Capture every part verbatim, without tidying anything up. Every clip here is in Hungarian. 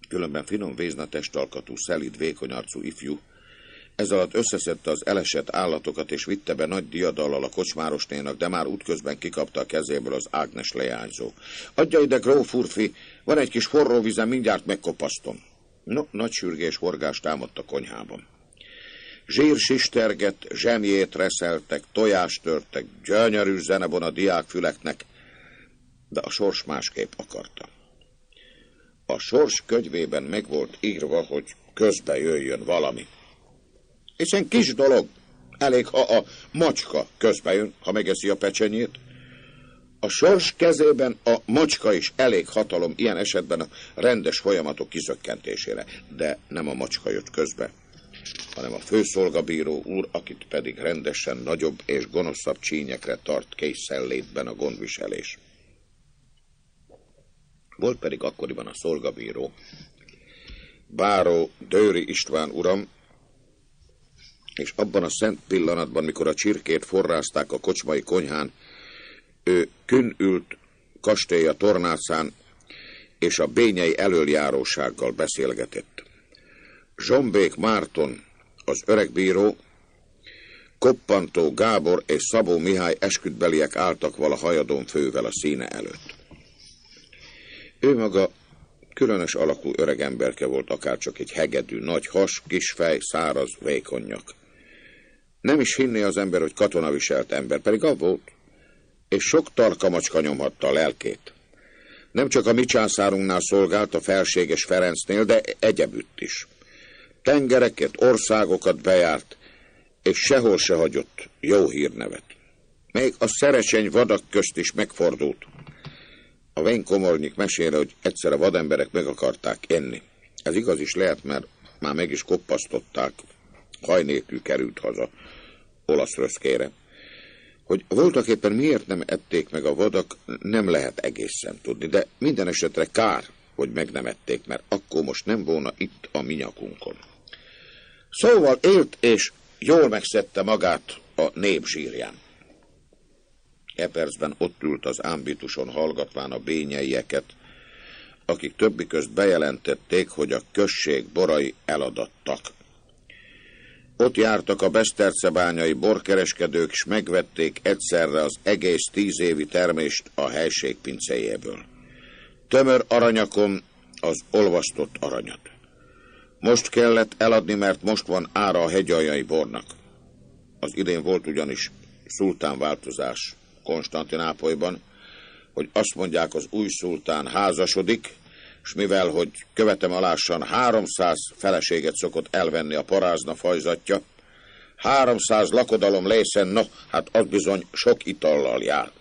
különben finom vézna testalkatú, szelíd, vékony arcú ifjú, ez alatt összeszedte az elesett állatokat, és vitte be nagy diadallal a kocsmárosnénak, de már útközben kikapta a kezéből az Ágnes leányzó. Adja ide, gróf úrfi, van egy kis forró vízem, mindjárt megkopasztom. No, nagy sürgés horgás támadt a konyhában. Zsír sisterget, zsemjét reszeltek, tojást törtek, gyönyörű zenebon a diákfüleknek, de a sors másképp akarta. A sors könyvében meg volt írva, hogy közbe jöjjön valami. Hiszen kis dolog, elég, ha a macska közbe jön, ha megeszi a pecsenyét. A sors kezében a macska is elég hatalom ilyen esetben a rendes folyamatok kizökkentésére. De nem a macska jött közbe, hanem a főszolgabíró úr, akit pedig rendesen nagyobb és gonoszabb csínyekre tart készenlétben a gondviselés. Volt pedig akkoriban a szolgabíró, báró Dőri István uram, és abban a szent pillanatban, mikor a csirkét forrázták a kocsmai konyhán, ő künn ült kastélya tornácán, és a bényei elöljárósággal beszélgetett. Zsombék Márton, az öreg bíró, Koppantó Gábor és Szabó Mihály esküdtbeliek álltak vala hajadon fővel a színe előtt. Ő maga különös alakú öreg emberke volt, akárcsak egy hegedű, nagy has, kis fej, száraz, vékony nyak. Nem is hinné az ember, hogy katonaviselt ember, pedig az volt, és sok tarka macska nyomhatta a lelkét. Nem csak a mi császárunknál szolgált, a felséges Ferencnél, de egyebütt is. Tengereket, országokat bejárt, és sehol se hagyott jó hírnevet. Még a szerecseny vadak közt is megfordult. A Vén Komornyik mesél, hogy egyszer a vademberek meg akarták enni. Ez igaz is lehet, mert már meg is koppasztották, haj nélkül került haza olasz röszkére. Hogy voltak éppen miért nem ették meg a vadak, nem lehet egészen tudni, de minden esetre kár, hogy meg nem ették, mert akkor most nem volna itt a mi nyakunkon. Szóval élt és jól megszedte magát a nép zsírján. E percben ott ült az ámbituson hallgatván a bényeieket, akik többi közt bejelentették, hogy a község borai eladattak. Ott jártak a besztercebányai borkereskedők, s megvették egyszerre az egész tíz évi termést a helység pincéjéből. Tömör aranyakon az olvasztott aranyat. Most kellett eladni, mert most van ára a hegyaljai bornak. Az idén volt ugyanis szultánváltozás Konstantinápolyban, hogy azt mondják, az új szultán házasodik, és mivel, hogy követemalássan háromszáz feleséget szokott elvenni a parázna fajzatja, háromszáz lakodalom lészen, no, hát az bizony sok itallal jár.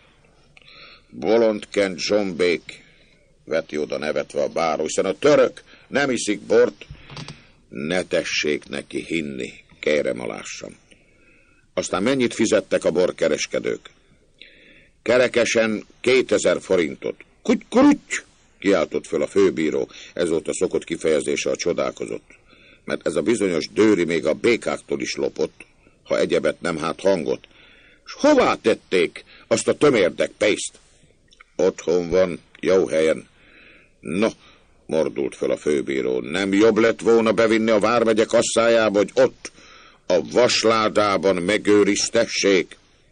Bolondkent Zsombék, veti oda nevetve a báró, hiszen a török nem iszik bort, ne tessék neki hinni, kérem alássam. Aztán mennyit fizettek a borkereskedők? Kerekesen kétezer forintot. Kuty-kuty! Kiáltott föl a főbíró, ez volt a szokott kifejezése, a csodálkozott. Mert ez a bizonyos Dőri még a békáktól is lopott, ha egyebet nem, hát hangot. S hová tették azt a tömérdek pénzt? Otthon van, jó helyen. No, mordult föl a főbíró, nem jobb lett volna bevinni a vármegye kasszájába, hogy ott a vasládában megőriztessék?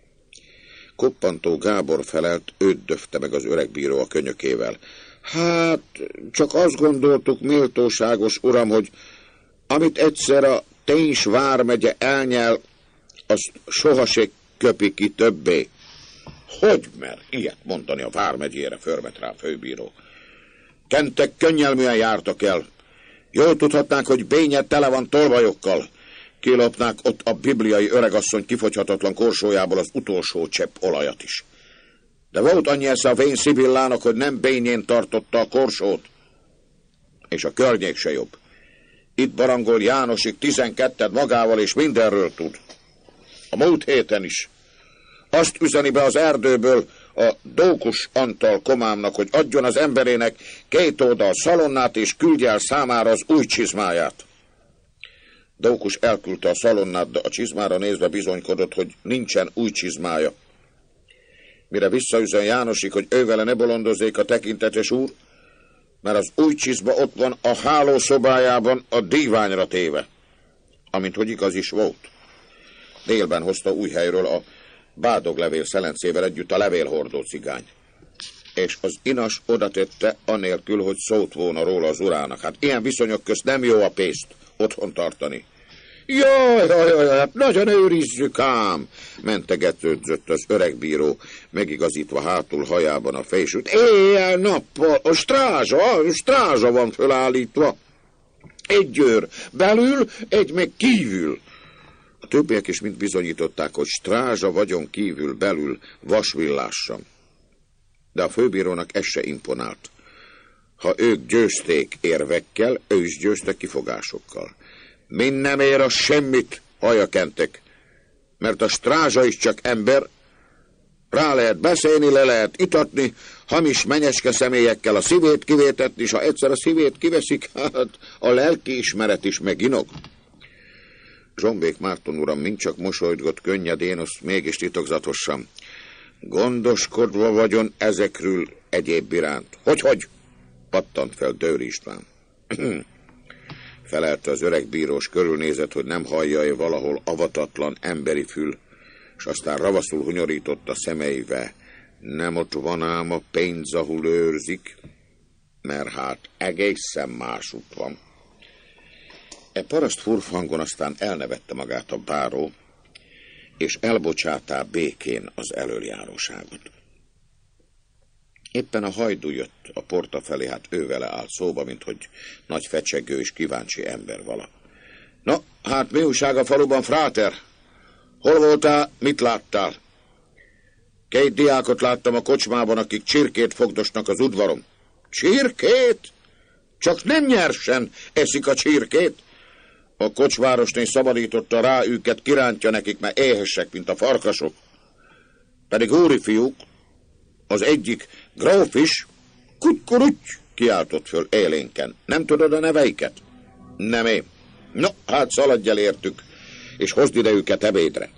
Koppantó Gábor felelt, őt döfte meg az öreg bíró a könyökével. Hát, csak azt gondoltuk, méltóságos uram, hogy amit egyszer a Téns vármegye elnyel, azt sohasem köpi ki többé. Hogy mer ilyet mondani a vármegyére, förmet rá a főbíró. Kentek könnyelműen jártak el. Jól tudhatnánk, hogy bénye tele van tolvajokkal. Kilopnák ott a bibliai öregasszony kifogyhatatlan korsójából az utolsó csepp olajat is. De volt annyi esze a Vén Szibillának, hogy nem bényén tartotta a korsót. És a környék se jobb. Itt barangol Jánosik tizenketted magával, és mindenről tud. A múlt héten is. Azt üzeni be az erdőből a Dókus Antal komámnak, hogy adjon az emberének két oldal szalonnát, és küldje el számára az új csizmáját. Dókus elküldte a szalonnát, de a csizmára nézve bizonykodott, hogy nincsen új csizmája. Mire visszaüzen Jánosik, hogy ővele ne bolondozzék a tekintetes úr, mert az új csiszba ott van a hálószobájában a díványra téve, amint hogy igaz is volt. Délben hozta új helyről a bádoglevél szelencével együtt a levélhordó cigány. És az inas odatette, anélkül, hogy szót volna róla az urának. Hát ilyen viszonyok közt nem jó a pénzt otthon tartani. Jaj, jaj, jaj, hát nagyon őrizzük ám, mentegetődzött az öreg bíró, megigazítva hátul hajában a fésűt. Éjjel-nappal, a strázsa, a strázsa van fölállítva. Egy őr belül, egy meg kívül. A többiek is mind bizonyították, hogy strázsa vagyon kívül, belül vasvillással. De a főbírónak ez se imponált. Ha ők győzték érvekkel, ő is győzte kifogásokkal. Mind nem ér a semmit, hajakentek, mert a strázsa is csak ember, rá lehet beszélni, le lehet itatni, hamis menyeske személyekkel a szívét kivétetni, és ha egyszer a szívét kiveszik, hát a lelkiismeret is meginog. Zsombék Márton uram mind csak mosolygott könnyedén, azt mégis titokzatosan. Gondoskodva vagyon ezekről egyéb iránt. Hogy-hogy? Pattant fel Dőri István. Felelte az öreg bírós, körülnézett, hogy nem hallja-e valahol avatatlan emberi fül, és aztán ravaszul hunyorított a szemeivel. Nem ott van ám a pénz, ahol őrzik, mert hát egészen másút van. E paraszt furfhangon aztán elnevette magát a báró, és elbocsátá békén az elöljáróságot. Éppen a hajdú jött a porta felé, hát ő vele állt szóba, mint hogy nagy fecsegő és kíváncsi ember vala. Na, hát mi újság a faluban, fráter? Hol voltál, mit láttál? Két diákot láttam a kocsmában, akik csirkét fogdosnak az udvaron. Csirkét? Csak nem nyersen eszik a csirkét. A kocsvárosné szabadította rá őket, kirántja nekik, mert éhesek, mint a farkasok. Pedig úri fiúk, az egyik gróf is, kutykuruty, kiáltott föl élénken. Nem tudod a neveiket? Nem én. No, hát szaladj el értük, és hozd ide őket ebédre.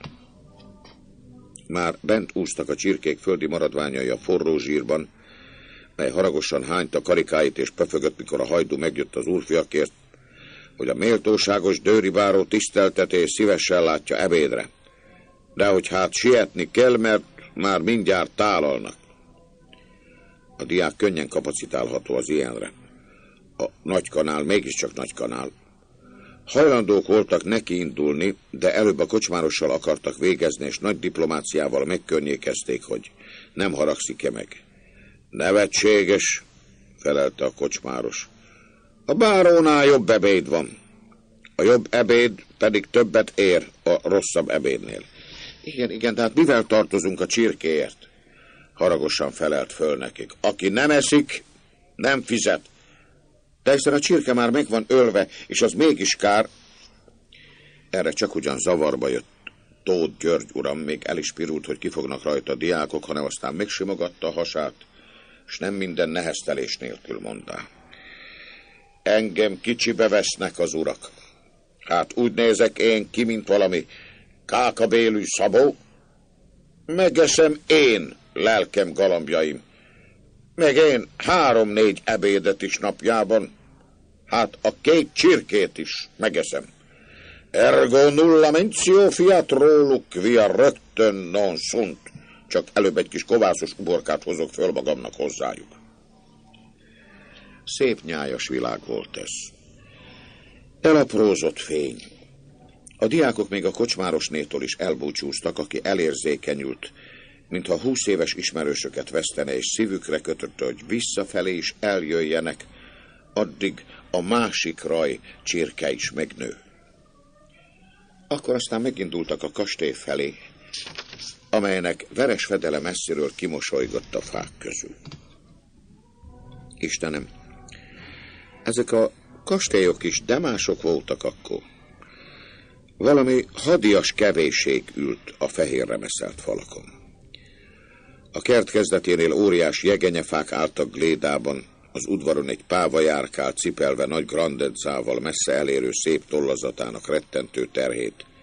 Már bent úsztak a csirkék földi maradványai a forró zsírban, mely haragosan hányta karikáit és pöfögött, mikor a hajdú megjött az úrfiakért, hogy a méltóságos Dőri báró tiszteltetés szívesen látja ebédre. De hogy hát sietni kell, mert már mindjárt tálalnak. A diák könnyen kapacitálható az ilyenre. A nagy kanál mégiscsak nagy kanál. Hajlandók voltak neki indulni, de előbb a kocsmárossal akartak végezni, és nagy diplomáciával megkörnyékezték, hogy nem haragszik-e meg. Nevetséges, felelte a kocsmáros. A bárónál jobb ebéd van. A jobb ebéd pedig többet ér a rosszabb ebédnél. Igen, igen, de hát mivel tartozunk a csirkéért? Haragosan felelt föl nekik. Aki nem eszik, nem fizet. De hiszen a csirke már meg van ölve, és az mégis kár. Erre csak ugyan zavarba jött Tóth György uram, még el is pirult, hogy kifognak rajta a diákok, hanem aztán megsimogatta a hasát, és nem minden neheztelés nélkül mondta. Engem kicsibe vesznek az urak. Hát úgy nézek én ki, mint valami kákabélű szabó. Megeszem én lelkem galambjaim. Meg én három-négy ebédet is napjában. Hát a két csirkét is megeszem. Ergo nulla mentio fiat róluk, via rögtön non sunt. Csak előbb egy kis kovászos uborkát hozok föl magamnak hozzájuk. Szép nyájas világ volt ez. Elaprózott fény. A diákok még a kocsmárosnétól is elbúcsúztak, aki elérzékenyült, mintha húsz éves ismerősöket vesztene, és szívükre kötötte, hogy visszafelé is eljöjjenek, addig a másik raj csirke is megnő. Akkor aztán megindultak a kastély felé, amelynek veres fedele messziről kimosolygott a fák közül. Istenem, ezek a kastélyok is demások voltak akkor. Valami hadias kevésség ült a fehérre meszelt falakon. A kert kezdeténél óriás jegenyefák álltak glédában, az udvaron egy páva járkált, cipelve nagy grandencával messze elérő szép tollazatának rettentő terhét.